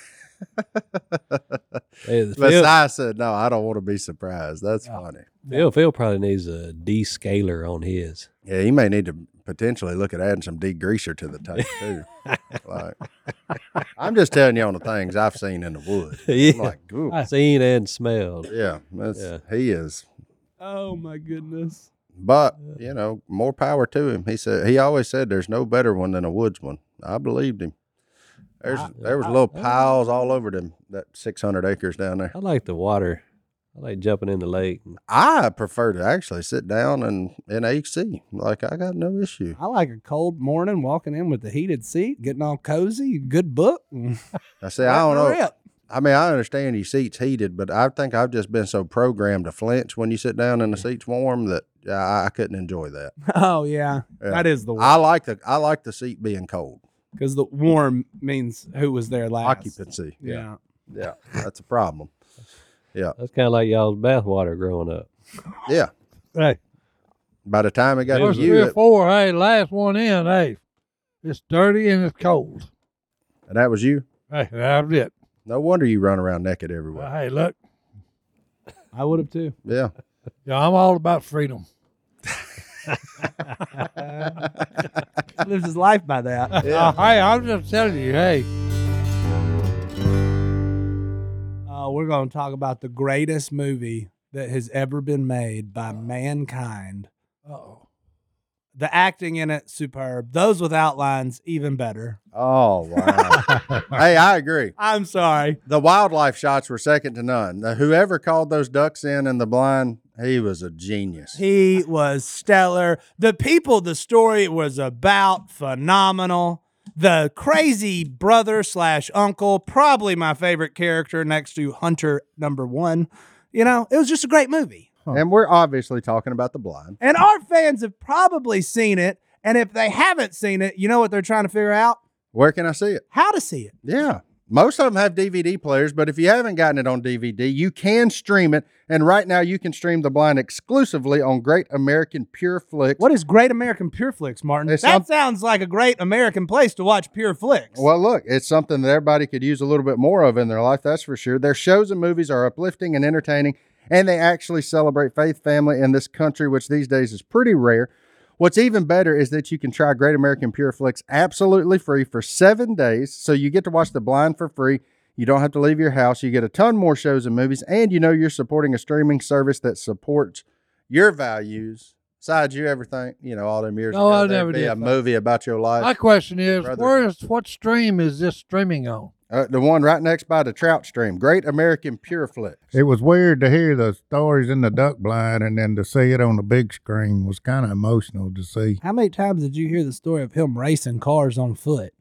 Hey, But Phil, I said, no, I don't want to be surprised. That's funny. Phil probably needs a descaler on his. Yeah, you may need to potentially look at adding some degreaser to the tank too. Like, I'm just telling you on the things I've seen in the woods. Yeah. I'm like, ooh, Seen and smelled. yeah, he is. Oh my goodness. But more power to him. He always said there's no better one than a woods one. I believed him. There was little piles all over that 600 acres down there. I like the water. I like jumping in the lake. I prefer to actually sit down and in AC. Like, I got no issue. I like a cold morning walking in with the heated seat, getting all cozy, good book. I say, I don't know. Rip. I mean, I understand your seat's heated, but I think I've just been so programmed to flinch when you sit down and the seat's warm that I couldn't enjoy that. Oh yeah. Yeah. That is the I worst. like the seat being cold. Because the warm means who was there last. Occupancy. Yeah. Yeah, that's a problem. That's kind of like y'all's bathwater growing up. Yeah. Hey, By the time it got to first you, 3 or 4. Hey, last one in. Hey, it's dirty and it's cold. and that was you. Hey, that was it. No wonder you run around naked everywhere. Hey, look, I would have too. Yeah. I'm all about freedom. Lives his life by that. Hey, I'm just telling you. Hey, We're going to talk about the greatest movie that has ever been made by mankind. uh-oh. The acting in it, superb. Those without lines, even better. Oh wow! Hey, I agree. I'm sorry. The wildlife shots were second to none. Whoever called those ducks in the blind, he was a genius. He was stellar. The people the story was about, phenomenal. The crazy brother / uncle, probably my favorite character next to Hunter #1. You know, it was just a great movie. And we're obviously talking about The Blind. And our fans have probably seen it. And if they haven't seen it, you know what they're trying to figure out? Where can I see it? How to see it. Yeah. Most of them have DVD players, but if you haven't gotten it on DVD, you can stream it. And right now, you can stream The Blind exclusively on Great American Pure Flix. What is Great American Pure Flix, Martin? It's That sounds like a great American place to watch Pure Flix. Well, look, it's something that everybody could use a little bit more of in their life, that's for sure. Their shows and movies are uplifting and entertaining, and they actually celebrate faith, family in this country, which these days is pretty rare. What's even better is that you can try Great American Pure Flix absolutely free for 7 days. So you get to watch The Blind for free. You don't have to leave your house. You get a ton more shows and movies, and you know you're supporting a streaming service that supports your values. Besides, you ever think, all them years No, ago, I there'd never be did a think. movie about your life? My question is, Brother. what stream is this streaming on? The one right next by the Trout Stream, Great American Pure Flix. It was weird to hear the stories in the duck blind and then to see it on the big screen was kind of emotional to see. How many times did you hear the story of him racing cars on foot?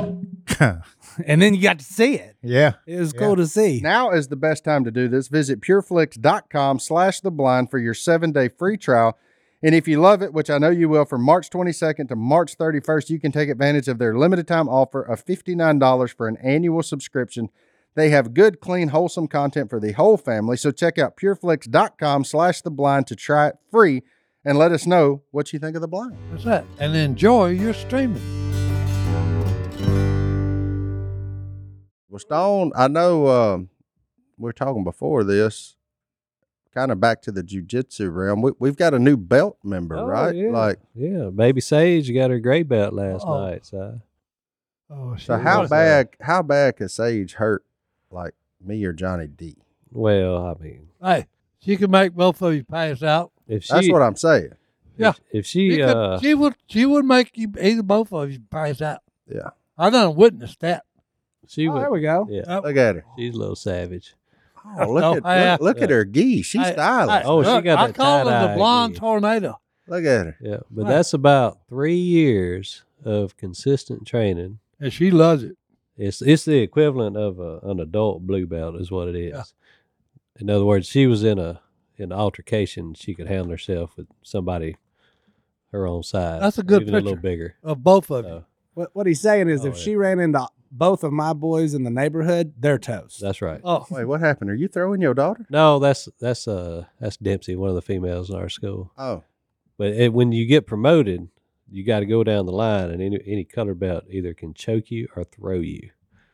And then you got to see it. Yeah. It was cool to see. Now is the best time to do this. Visit pureflix.com/theblind for your 7-day free trial. And if you love it, which I know you will, from March 22nd to March 31st, you can take advantage of their limited time offer of $59 for an annual subscription. They have good, clean, wholesome content for the whole family. So check out pureflix.com/theblind to try it free and let us know what you think of The Blind. What's that? And enjoy your streaming. Well, Stone, I know we were talking before this, kind of back to the jiu-jitsu realm. We've got a new belt member, right? Yeah. Yeah, Baby Sage got her gray belt last Oh. night. So Oh, So how bad could Sage hurt like me or Johnny D? well, I mean, Hey, she can make both of you pass out. if she That's what I'm saying. Yeah. if she She would make you either both of you pass out. Yeah. I done witnessed that. she Oh, would there we go. yeah, Look at her. she's a little savage. Oh, look No, at her gi. She's stylish. Oh, she got I that call her tie-dye the blonde gig. tornado. Look at her. Yeah, but Right. that's about 3 years of consistent training. And she loves it. It's the equivalent of an adult blue belt is what it is. Yeah. In other words, she was in an altercation. She could handle herself with somebody her own size. That's a good even a little picture. bigger. Of both of you. So What he's saying is if yeah. she ran into both of my boys in the neighborhood, they're toast. that's right. Oh, Wait, what happened? Are you throwing your daughter? No, that's Dempsey, one of the females in our school. Oh, But when you get promoted, you got to go down the line, and any color belt either can choke you or throw you.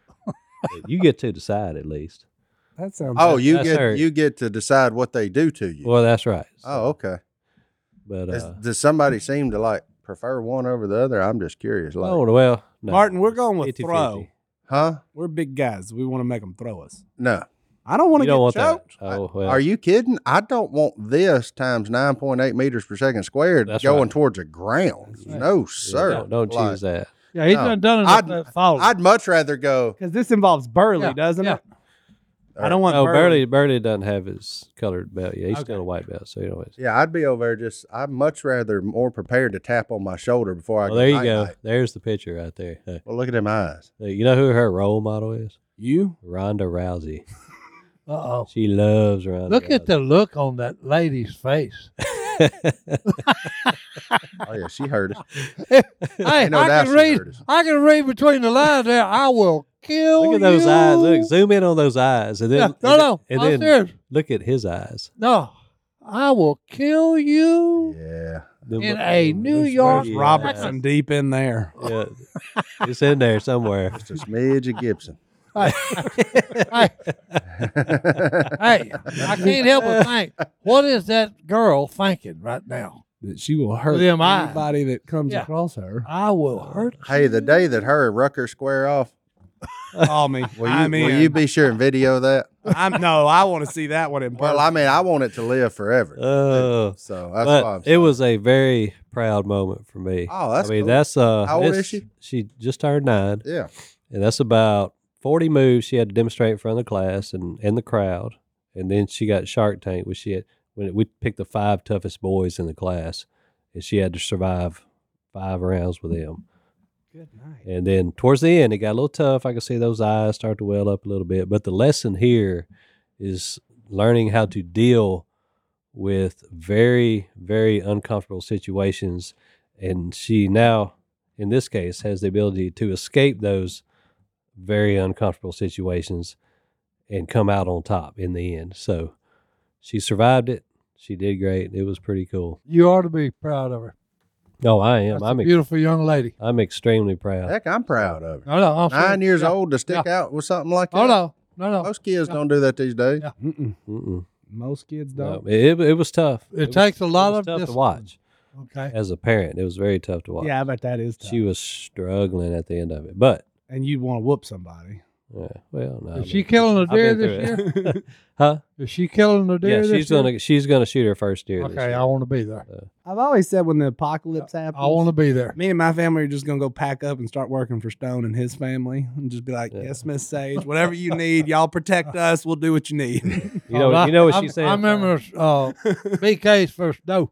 You get to decide at least. That sounds that's her. you get to decide what they do to you. Well, that's right. Oh, okay. But Does somebody seem to like prefer one over the other? I'm just curious. Like, oh well, no. Martin, we're going with 50-50. throw. huh? We're big guys. We want to make them throw us. No. I don't want You to don't get want choked. that. Oh well. Are you kidding? I don't want this times 9.8 meters per second squared That's going right. towards the ground. No, Yeah, sir. Don't Like, choose that. yeah, he's No. done enough that falling. I'd much rather go. Because this involves Burley, Yeah, doesn't yeah. it? I don't want No, Burley. Burley doesn't have his colored belt yet. He's Okay. still a white belt, so you know. Yeah, I'd be over there I'm much rather more prepared to tap on my shoulder before I Well, go. there you night go. night. There's the picture right there. Well, look at them eyes. You know who her role model is? You? Ronda Rousey. Uh-oh. She loves Ronda. Look at the look on that lady's face. Oh yeah, she heard us. Hey, no doubt she heard us. I can read between the lines there. I will kill you. Look at those eyes. Look, zoom in on those eyes, and then Yeah, no, and I'm then serious. look at his eyes. No, I will kill you. Yeah. In a New York There's Robertson deep in there. Yeah, it's in there somewhere. Just a smidge of Gibson. Hey, hey, I can't help but think, what is that girl thinking right now? That she will hurt With them eyes. anybody that comes Yeah. across her. I will hurt Hey, the day that her and Rucker square off, Call me. Will you be sure and video that? I want to see that one in person. Well, I mean, I want it to live forever. So that's but why I'm it saying. was a very proud moment for me. Oh, that's cool. that's How old is she? She just turned 9. Yeah. And that's about 40 moves she had to demonstrate in front of the class and the crowd. And then she got Shark Tank, which we picked the 5 toughest boys in the class, and she had to survive 5 rounds with them. Good night. And then towards the end, it got a little tough. I could see those eyes start to well up a little bit. But the lesson here is learning how to deal with very, very uncomfortable situations. And she now, in this case, has the ability to escape those very uncomfortable situations and come out on top in the end. So she survived it. She did great. It was pretty cool. You ought to be proud of her. Oh, I am. That's I'm a beautiful young lady. I'm extremely proud. Heck, I'm proud of her. No, I'm 9 years yeah. old to stick out with something like that. Oh no. Most kids don't do that these days. Yeah. Mm-mm. Most kids No, don't. it was tough. It takes a lot was of tough to discipline. watch. Okay. As a parent, it was very tough to watch. Yeah, I bet that is tough. She was struggling at the end of it, but And you'd want to whoop somebody. well, no. Is she killing a I've deer been this through year? it. Huh? Is she killing a deer Yeah, this year? she's gonna shoot her first deer. this Okay, year. I want to be there. I've always said when the apocalypse happens, I want to be there. me and my family are just gonna go pack up and start working for Stone and his family, and just be like, "Yes, Miss Sage, whatever you need, y'all protect us. We'll do what you need." You know what I, she said. I remember BK's first doe.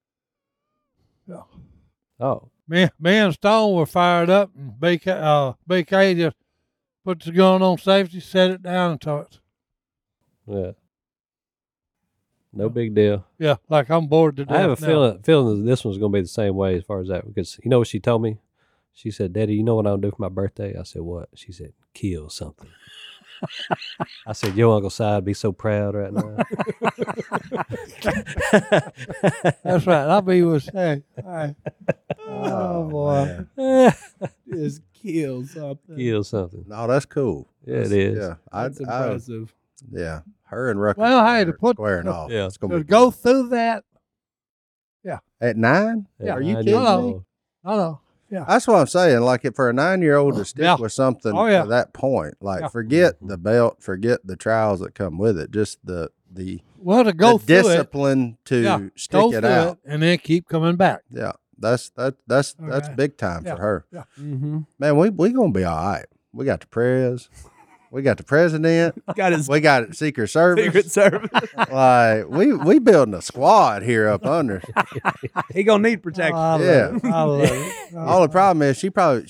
Oh, Me and Stone were fired up, and BK just put the gun on safety, set it down, and took it. yeah. No big deal. Yeah, like I'm bored to death. I have a now. feeling that this one's gonna be the same way as far as that, because you know what she told me? She said, "Daddy, you know what I'll do for my birthday?" I said, "What?" She said, "Kill something." I said, "Your Uncle Si would be so proud right now." That's right. I'll be with Shay. All right. Oh boy. Just kill something. Kill something. No, that's cool. Yeah, it is. Yeah, That's impressive. yeah. Her and Rucker. Well, hey, to are put- squaring off. Yeah. It's gonna To be go good. through that. At 9. Yeah. Are you 9 kidding years me? old. No. That's what I'm saying. Like, for a 9-year-old to stick Yeah. with something Oh, yeah. to that point, like, Yeah. forget the belt, forget the trials that come with it, just the Well, to go through it. discipline to Yeah. stick Go it through out. it and then keep coming back. Yeah, that's that's Okay. big time Yeah. for her. Yeah. Mm-hmm. Man, we gonna be all right. We got the prayers, we got the president, Got his we got Secret Service. Secret Service. Like, we building a squad here up under. He gonna need protection. I love Yeah. it. I love it. All the problem is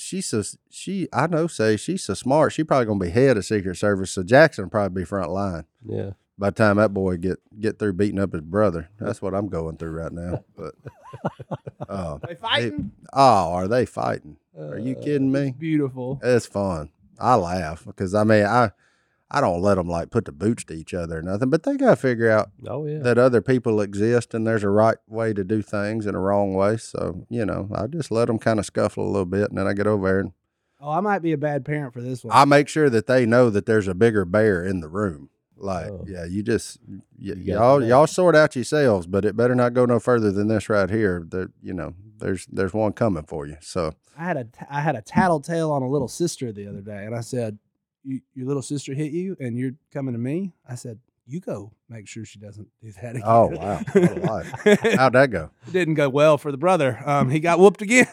I know she's so smart. She probably gonna be head of Secret Service. So Jackson will probably be front line Yeah. by the time that boy get through beating up his brother. That's what I'm going through right now. But They fighting? are they fighting? Are you kidding me? Beautiful. It's fun. I laugh because I mean I don't let them like put the boots to each other or nothing, but they got to figure out Oh yeah. that other people exist and there's a right way to do things and a wrong way. So, I just let them kind of scuffle a little bit, and then I get over there and Oh, I might be a bad parent for this one. I make sure that they know that there's a bigger bear in the room. Like, Oh. yeah, got y'all sort out yourselves, but it better not go no further than this right here. That there's one coming for you. So I had a tattletale on a little sister the other day, and I said, "Your little sister hit you, and you're coming to me." I said, "You go make sure she doesn't do that again." Oh, wow. What a life. How'd that go? It didn't go well for the brother. He got whooped again.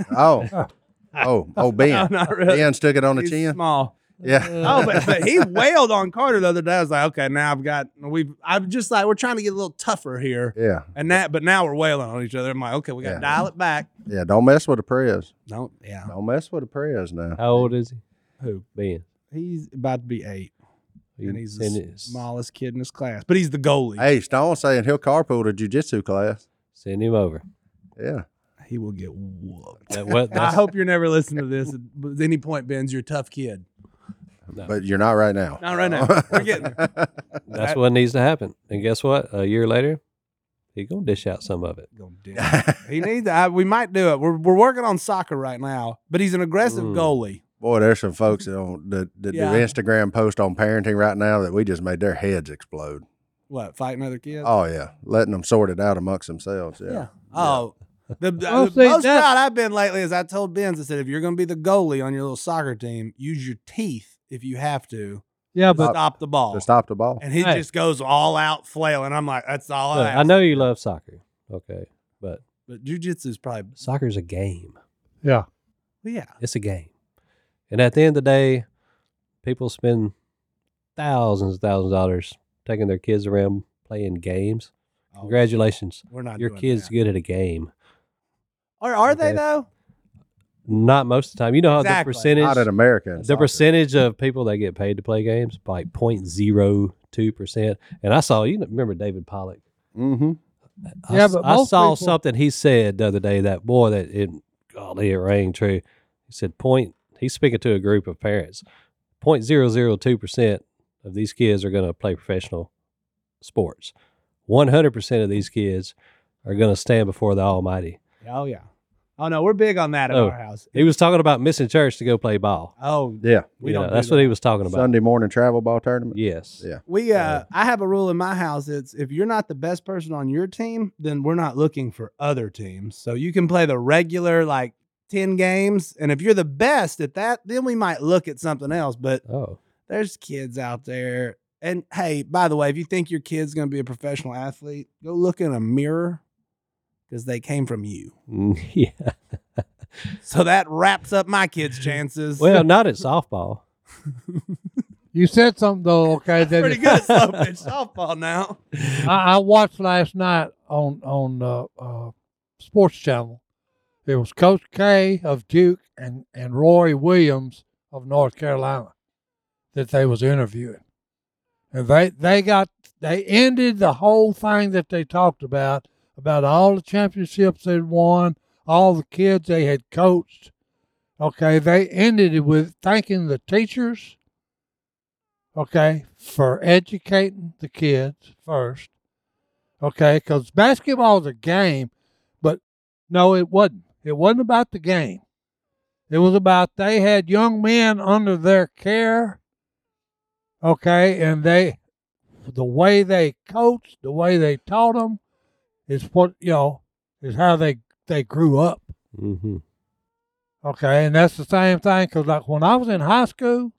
Oh, Ben. No, not really. Ben stuck it on the He's chin. small. Yeah. Oh, but he wailed on Carter the other day. I was like, okay, now I'm just like, we're trying to get a little tougher here. Yeah. But now we're wailing on each other. I'm like, okay, we got to Yeah. dial it back. Yeah. Don't mess with the prayers. Don't mess with the prayers now. How old is he? Who? Ben. He's about to be 8. You And he's send the it- smallest kid in his class. But he's the goalie. Hey, Stone saying he'll carpool to jiu-jitsu class. Send him over. Yeah. He will get whooped. What? I That's, hope you're never listening to this. At any point, Ben's, you're a tough kid. no. But you're not right now. Not right now. We're getting there. That's what needs to happen. And guess what? A year later, he's gonna dish out some of it. Gonna do it. He needs to. We might do it. We're working on soccer right now, but he's an aggressive goalie. Boy, there's some folks that Yeah. do Instagram post on parenting right now that we just made their heads explode. What, fighting other kids? Oh yeah, letting them sort it out amongst themselves. Yeah. Oh, the Oh, see, most that- proud I've been lately is I told Benz, I said, if you're going to be the goalie on your little soccer team, use your teeth if you have to. Yeah, To but stop the ball. To stop the ball. And he Hey. just goes all out flailing. I'm like, that's all Look, I I know you love soccer, okay, but But jiu-jitsu is probably, soccer's a game. yeah. yeah. It's a game. And at the end of the day, people spend thousands of dollars taking their kids around playing games. Oh, Congratulations. We're not Your doing kid's that. good at a game. Are they Okay. though? Not most of the time. You know how Exactly. the percentage Not in America. in the soccer. percentage of people that get paid to play games, like 0.02%. And I saw, you remember David Pollock? Mm-hmm. Yeah, but I most saw people- something he said the other day that, boy, that it, golly, it rang true. He said, he's speaking to a group of parents, 0.002% of these kids are going to play professional sports. 100% of these kids are going to stand before the Almighty. Oh yeah. Oh no, we're big on that at Oh. our house. He was talking about missing church to go play ball. Oh, Yeah. we You don't. know, that's do what he that. was talking about. Sunday morning travel ball tournament. Yes. Yeah. We I have a rule in my house. It's if you're not the best person on your team, then we're not looking for other teams. So you can play the regular like 10 games, and if you're the best at that, then we might look at something else. But Oh, there's kids out there. And hey, by the way, if you think your kid's going to be a professional athlete, go look in a mirror because they came from you. yeah. So that wraps up my kids' chances. Well, not at softball. You said something though, okay? That pretty good slow pitch softball now. I watched last night on Sports Channel. It was Coach K of Duke and Roy Williams of North Carolina that they was interviewing, and they ended the whole thing that they talked about all the championships they'd won, all the kids they had coached. Okay, they ended it with thanking the teachers. Okay, for educating the kids first. Okay, because basketball is a game, but no, it wasn't. It wasn't about the game. It was about they had young men under their care. Okay, and the way they coached, the way they taught them, is what is how they grew up. Mm-hmm. Okay, and that's the same thing because like when I was in high school,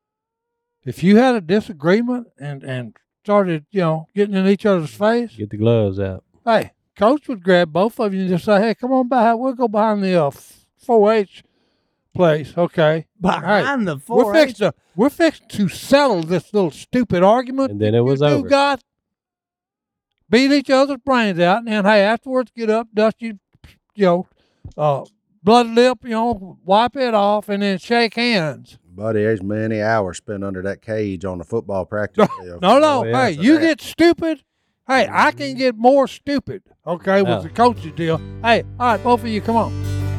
if you had a disagreement and started getting in each other's face, Get the gloves out. hey, coach would grab both of you and just say, "Hey, come on by. We'll go behind the 4-H place." Okay, Behind the we're 4-H. we're fixing to settle this little stupid argument. And then it was you two over. got beat each other's brains out, and then hey, afterwards get up, dust blood lip, wipe it off, and then shake hands. Buddy, there's many hours spent under that cage on the football practice field. No, Oh, yeah. hey, you get stupid. Hey, I can get more stupid. Okay, with Yeah. the coach's deal. Hey, all right, both of you, come on.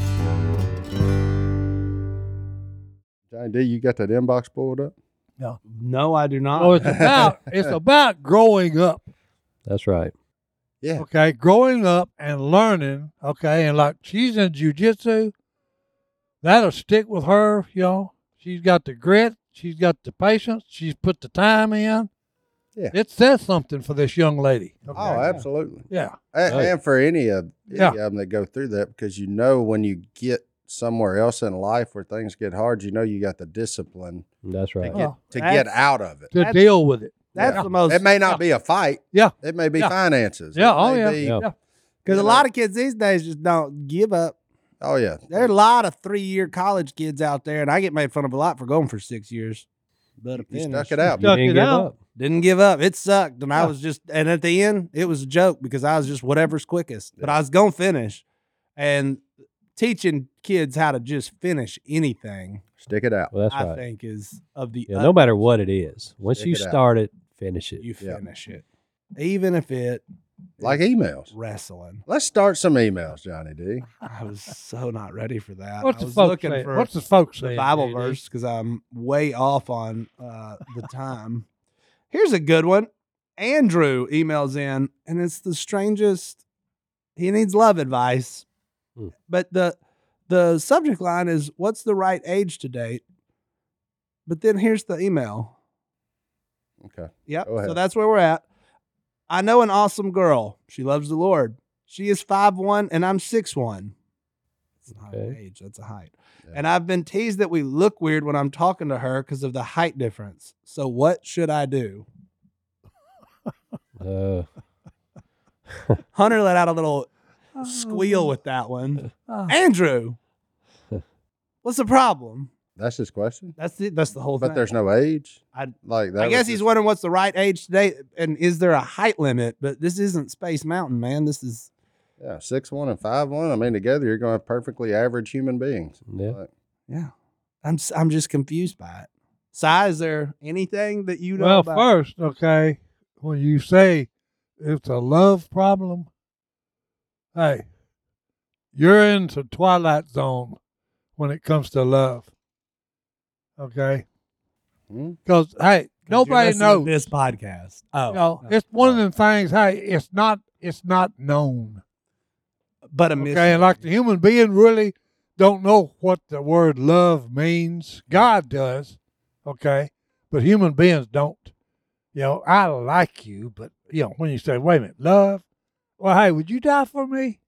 Johnny D, you got that inbox pulled up? No, I do not. Oh, it's about growing up. That's right. Yeah. Okay, growing up and learning. Okay, and like she's in jiu-jitsu, that'll stick with her. She's got the grit. She's got the patience. She's put the time in. Yeah. It says something for this young lady. Okay? Oh, absolutely. Yeah. And for any of Yeah. them that go through that, because when you get somewhere else in life where things get hard, you got the discipline That's right. Well, to get out of it. To That's- deal with it. That's Yeah. the most. It may not be a fight. Yeah. It may be Yeah. finances. Yeah. It Oh, may yeah. be- Yeah. Yeah. Because you a know. lot of kids these days just don't give up. Oh, yeah. There are a lot of 3-year college kids out there, and I get made fun of a lot for going for 6 years. But You stuck it out. You Stuck didn't it give out. up. Didn't give up. It sucked, and I Yeah. was and at the end, it was a joke because I was just whatever's quickest. But I was gonna finish, and teaching kids how to just finish anything, Stick it out. Well, that's I right. think is of the Yeah, no matter what it is, once Stick you it out. start it, finish it. you Yeah. finish it, even if it Like is emails. wrestling. Let's start some emails, Johnny D. I was so not ready for that. What's I the was folks looking saying? for What's the folks the saying? Bible JD? verse because I'm way off on the time. Here's a good one. Andrew emails in, and it's the strangest. He needs love advice, Hmm. but the subject line is, "What's the right age to date?" But then here's the email. Okay. Yep. Go ahead. So that's where we're at. I know an awesome girl. She loves the Lord. She is 5'1" and I'm 6'1". It's not Okay. an age. That's a height. And I've been teased that we look weird when I'm talking to her because of the height difference. So what should I do? Hunter let out a little squeal with that one. Andrew, what's the problem? That's his question. That's the whole thing. But there's no age. I That guess was he's just- wondering what's the right age today, and is there a height limit? But this isn't Space Mountain, man. This is 6'1" and 5'1". I mean, together you're going to have perfectly average human beings. Yeah. Like, yeah. I'm just confused by it. Si, is there anything that you know Well, about? first, okay, when you say it's a love problem, hey, you're into Twilight Zone when it comes to love. Okay? Hmm? Because, hey, nobody knows. this podcast. Oh, You know, it's one of them things, hey, it's not known. but a Okay, mystery. and like the human being really don't know what the word love means. God does, okay, but human beings don't. You know, I like you, but you know, when you say, "Wait a minute, love," well, hey, would you die for me?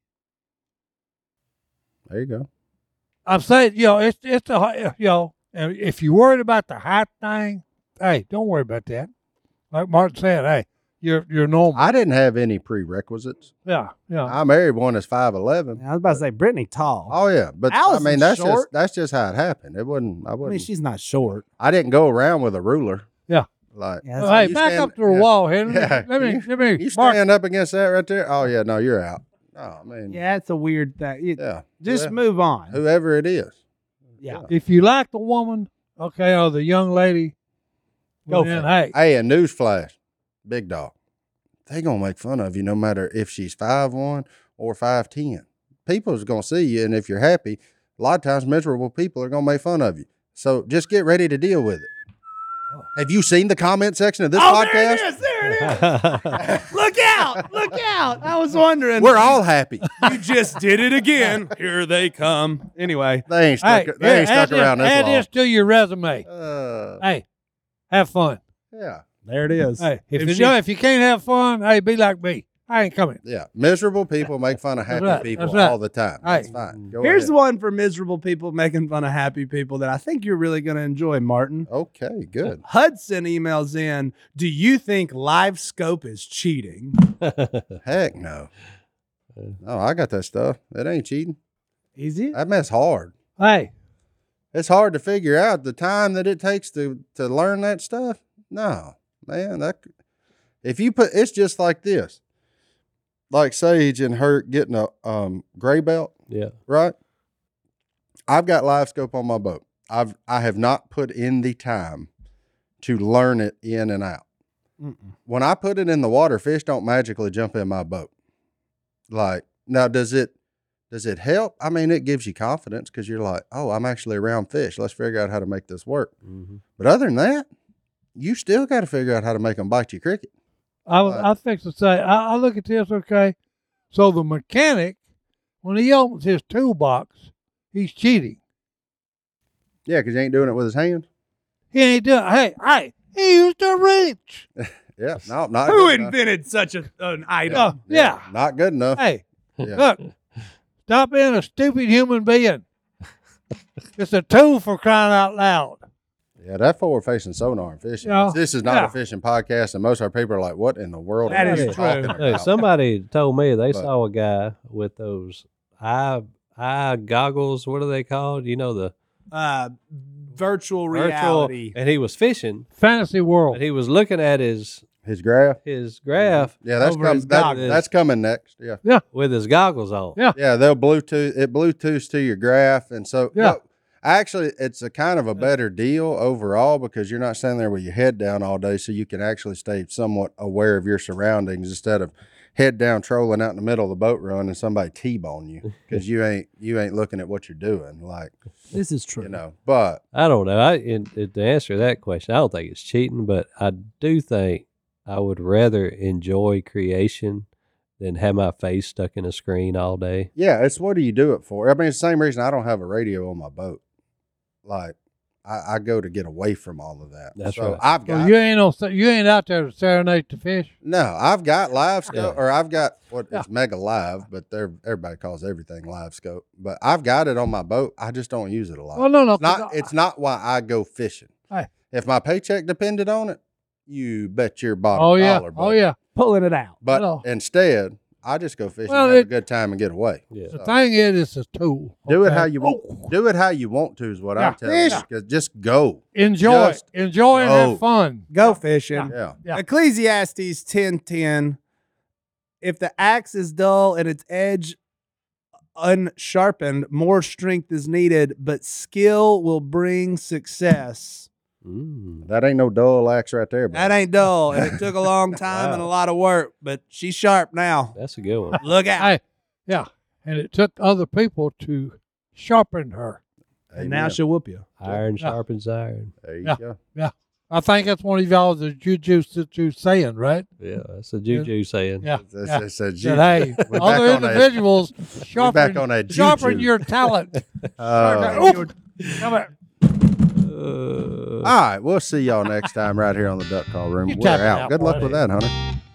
there you go. I'm saying, you know, it's a you know, and if you're worried about the height thing, hey, don't worry about that. Like Martin said, hey, you're normal. I didn't have any prerequisites. Yeah. I married one that's 5'11". I was about to say Brittany tall. Oh yeah, but Allison's I mean short. that's just how it happened. It wasn't. I I mean, wasn't. she's not short. I didn't go around with a ruler. Yeah. Like Yeah, Well, hey, you back stand- up to the yeah. wall, Henry. Yeah. Let me you Mark, stand up against that right there. Oh yeah, no, you're out. Oh, I mean, Yeah, it's a weird thing. yeah. Just Yeah. move on. Whoever it is. Yeah. if you like the woman, okay, or the young lady, Go then for hey, Hey, a newsflash, big dog. They gonna make fun of you no matter if she's 5'1" or 5'10". People's gonna see you, and if you're happy, a lot of times miserable people are gonna make fun of you. So just get ready to deal with it. Have you seen the comment section of this podcast? There it is. Look out. Look out. I was wondering. We're all happy. You just did it again. Here they come. Anyway. They ain't stuck. hey, They ain't add stuck around add this this to your resume. long. Hey, have fun. Yeah, There it is. Hey, if If if you can't have fun, hey, be like me. I ain't coming. yeah. Miserable people make fun of happy right, people that's right. all the time. Hey. That's fine. Go Here's ahead. one for miserable people making fun of happy people that I think you're really going to enjoy, Martin. Okay, good. Hudson emails in, do you think Live Scope is cheating? Heck no. No, I got that stuff. It ain't cheating. Easy? That mess hard. Hey, It's hard to figure out the time that it takes to learn that stuff. No, man, if you put, it's just like this, like Sage and her getting a gray belt, Yeah. right? I've got live scope on my boat. I have not put in the time to learn it in and out. When I put it in the water, fish don't magically jump in my boat. Like, now does it help? I mean, it gives you confidence because you're like, oh, I'm actually around fish. Let's figure out how to make this work. Mm-hmm. But other than that, you still got to figure out how to make them bite your cricket. I fix to say, I look at this, okay. So the mechanic, when he opens his toolbox, he's cheating. Yeah, because he ain't doing it with his hands. He ain't doing. Hey, he used a wrench. Yeah, no, not Who good enough. invented such an item? Oh, yeah. Not good enough. Hey, Yeah. look, stop being a stupid human being. It's a tool for crying out loud. Yeah, that forward-facing sonar and fishing. Yeah. This is not Yeah. a fishing podcast, and most of our people are like, "What in the world?" That are is you true. talking Hey, about?" somebody told me they But- saw a guy with those eye goggles. What are they called? You know, the Virtual virtual, reality. and he was fishing, Fantasy world. but he was looking at his His graph. graph Yeah, that's Over his goggles. that's coming next. Yeah. with his goggles on. Yeah. Yeah, they'll Bluetooths to your graph, and so Yeah. but actually, it's a kind of a better deal overall because you're not standing there with your head down all day, so you can actually stay somewhat aware of your surroundings instead of head down trolling out in the middle of the boat run and somebody T-bone you because you ain't looking at what you're doing, like This is true. you know. But I don't know. To answer that question, I don't think it's cheating, but I do think I would rather enjoy creation than have my face stuck in a screen all day. yeah, it's what do you do it for? I mean, it's the same reason I don't have a radio on my boat. Like, I go to get away from all of that. That's so right. I've got Well, you ain't out there to serenade the fish. no, I've got live scope, Yeah. or I've got what it's Mega Live, but everybody calls everything live scope. But I've got it on my boat. I just don't use it a lot. Well, no, It's not why I go fishing. Hey. If my paycheck depended on it, you bet your bottom Oh yeah, dollar. oh buddy. yeah. Pulling it out. But No. instead, I just go fishing, Well, have a it- good time, and get away. Yeah. The thing is, it's a tool. Do it okay? how you want. Do it how you want to is what I'm Yeah. telling you. Fish. 'Cause just go. Enjoy, Just enjoy and go. have fun. Go fishing. Yeah. Yeah. Ecclesiastes 10:10. If the axe is dull and its edge unsharpened, more strength is needed, but skill will bring success. That ain't no dull axe right there. That buddy. ain't dull. It took a long time and a lot of work, but she's sharp now. That's a good one. Look out. Hey, yeah, and it took other people to sharpen her. And now Amen. she'll whoop you. Iron Yeah. sharpens iron. There you Yeah. go. Yeah, I think that's one of y'all the juju saying, right? Yeah, that's a juju saying. Yeah, That's, yeah. that's a Said, hey, We're back other on that. individuals We're back on that sharpen juju. your talent. Oh. Come here. All right, we'll see y'all next time right here on the Duck Call Room. You We're tap it out. out, Good luck buddy. with that, Hunter.